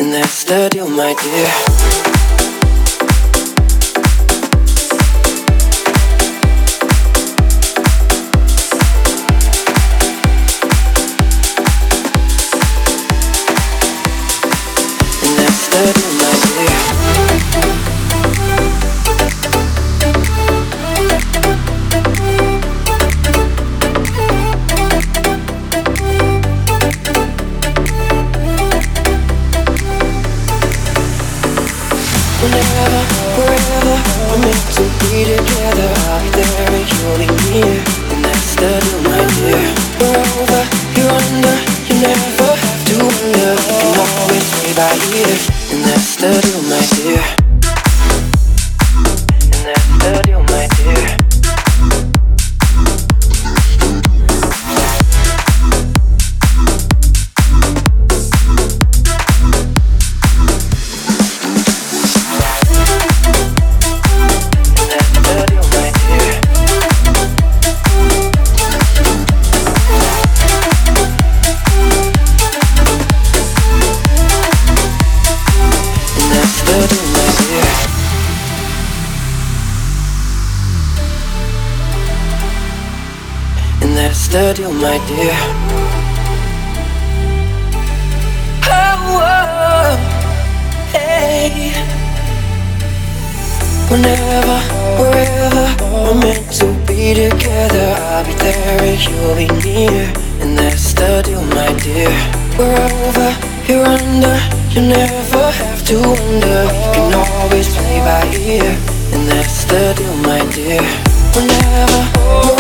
and that's the deal, my dear. Whenever, wherever we're meant to be together, I'll be there and you'll be near, and that's the deal, my dear. We're over, you're under, you never have to wonder. You can always play by ear, and that's the deal, my dear. And that's the deal, my dear. That's the deal, my dear. Oh, oh, hey. Whenever, wherever we're meant to be together, I'll be there and you'll be near, and that's the deal, my dear. We're over, you're under, you never have to wonder. You can always play by ear, and that's the deal, my dear. Whenever,